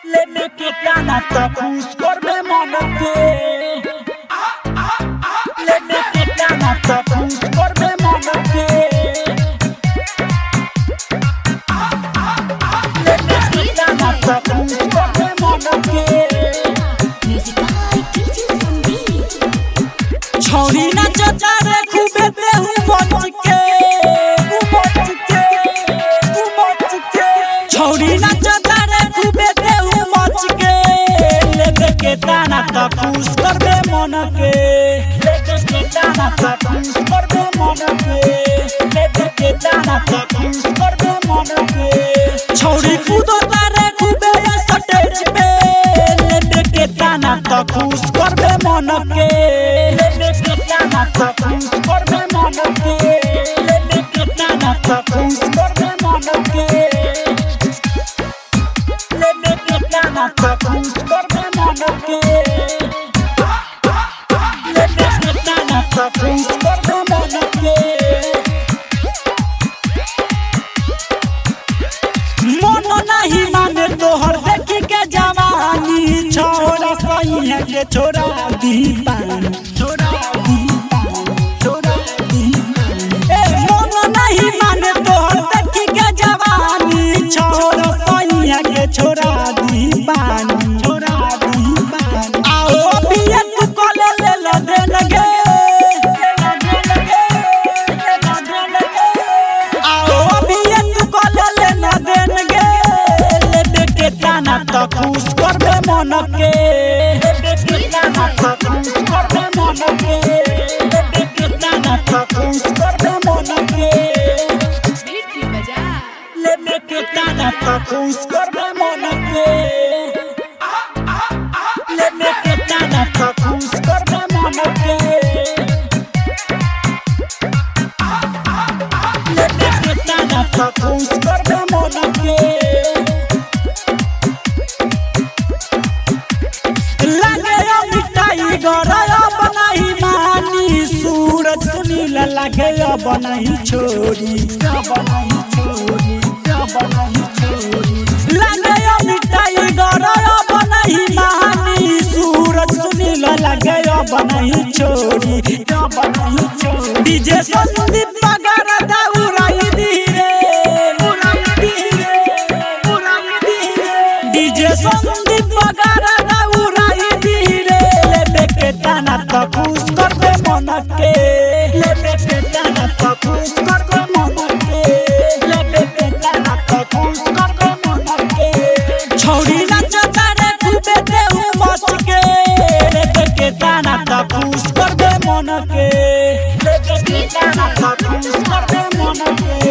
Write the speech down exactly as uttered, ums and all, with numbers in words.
Lemme que cana tacus corbe monate. Lemme que cana tacus corbe monate. Lemme que cana tacus corbe monate. छोड़ी ना चचा रे खूबे देहू बच के बच के बच के छोड़ी ना चचा रे खूबे देहू बच के लेके के दाना त खुश करबे मन के लेके के दाना त खुश करबे मन के लेके के दाना त खुश करबे मन के छोड़ी कूदो तारे खूबे स्टेज पे लेके के दाना त खुश करबे मन के Tacus corbe monate, lemme que tana tacus corbe monate, lemme que tana tacus corbe monate, lemme que tana tacus corbe monate. Mono nahi mane तोहर देखी के जवानी छोरा सही है के छोरा दी पान छोरा दी छोरा दी पानी छोरा दी पानी आओ पिया तू कोले ले लो दे लगे आओ पिया तू कोले ले लो दे लगे लेबे के दाना त खुश करबे मन के लेबे के दाना त खुश करबे मन के लेबे के दाना त खुश करबे मन के लेबे के दाना त खुश करबे मन के लेबे के दाना त खुश करबे मन के लेबे के दाना त खुश करबे मन के लगे मिठाई गरया बनाई मानी सूरज सुनील लगे बनाई छोरी बनाई छोरी बनाई छोरी लगे मिठाई गरया बनाई मानी सूरज सुनील लगे बनाई छोरी बनाई छोरी डीजे संदीप पगार दौड़ाई धीरे उड़ाई धीरे उड़ाई धीरे डीजे संदीप पगार दौड़ाई धीरे लेबे के दाना त खुश करबे मन के लेबे के दाना त खुश करबे मन के लेबे के दाना त खुश करबे मन के छोड़ी ना चचा रे खूबे देहू मच के लेबे के दाना त खुश करबे मन के लेबे के दाना त खुश करबे मन के।